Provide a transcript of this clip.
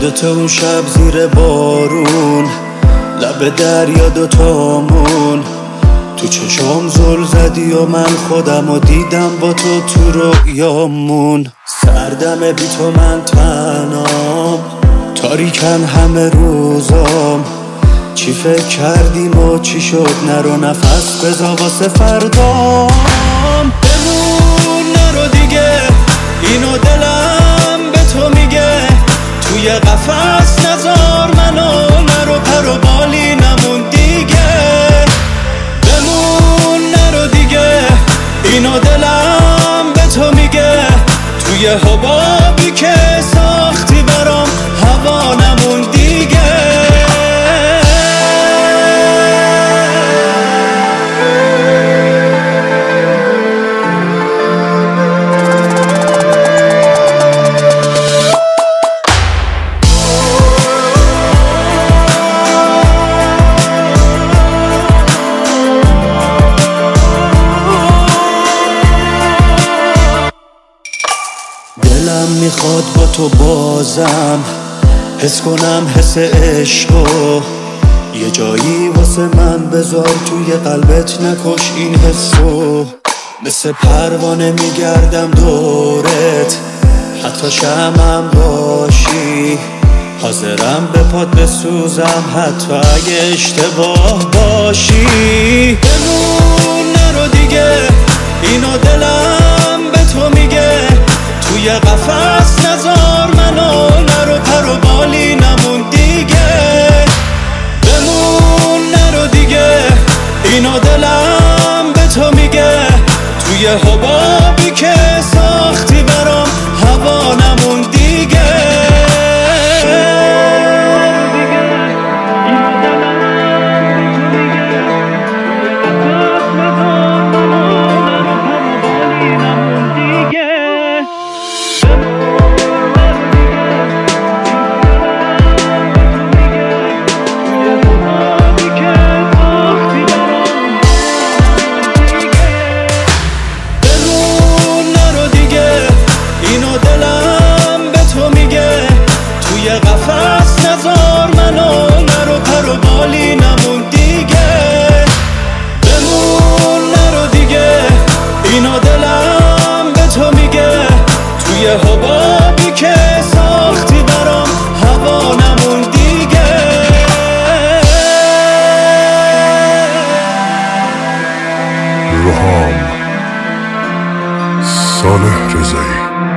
یادت اون شب زیر بارون، لب دریا دوتامون، تو چشام زل زدی و من خودم دیدم با تو رویامون. سردمه بی تو من تنهام، تاریکن همه روزام. چی فکر کردیم و چی شد؟ نرو نفس بزا واسه فردام. بمون نرو دیگه، اینو دلم به تو میگه. توی قفس نذار منو، نرو پر و بالی نمون دیگه. بمون نرو دیگه، اینو دلم به تو میگه. توی حبابی که ساختی برام، هوا نمون دیگه. دلم میخواد با تو بازم حس کنم حس عشقو. یه جایی واسه من بذار توی قلبت، نکش این حسو. مثل پروانه میگردم دورت، حتی شمعم باشی. حاضرم به پات بسوزم حتی اگه اشتباه باشی. بمون نرو دیگه، اینو دلم به تو میگه. توی قفس نذار منو، نرو پر و بالی نمون دیگه. بمون نرو دیگه، اینو دلم به تو میگه. توی حبابی که ساختی برام، هوا نمون دیگه. قفس نذار منو، نرو پر و بالی نمون دیگه. بمون نرو دیگه، اینو دلم به تو میگه. توی حبابی که ساختی برام، هوا نمون دیگه. روحام، صالح رضایی.